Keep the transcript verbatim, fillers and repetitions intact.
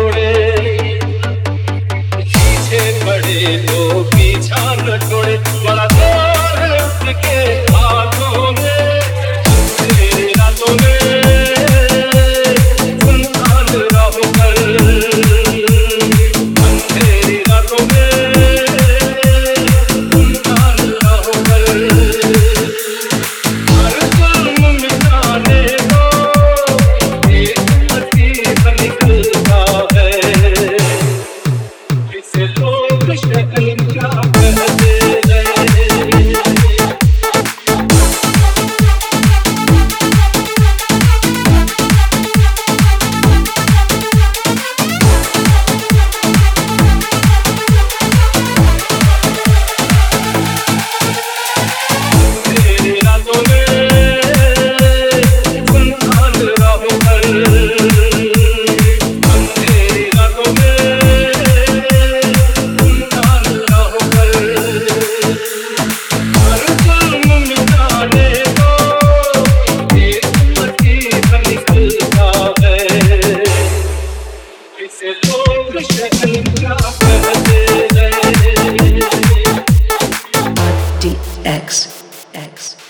तोड़े, पीछे पड़े तो पीछा न छोड़े, बड़ा जोर है उसके हाथों में, तेरी रातों में सुनसान राहों पर, तेरी रातों में सुनसान राहों पर, हर जुल्म मिटाने को एक लतीफ निकलता है, इसे लोग शक्ल क्या कहते हैं। तेरी रातों में सुनसान राहों पर, तेरी रातों में सुनसान राहों पर, हर जुल्म मिटाने को एक लतीफ निकलता है, इसे लोग शक्ल क्या कहते हैं। D X X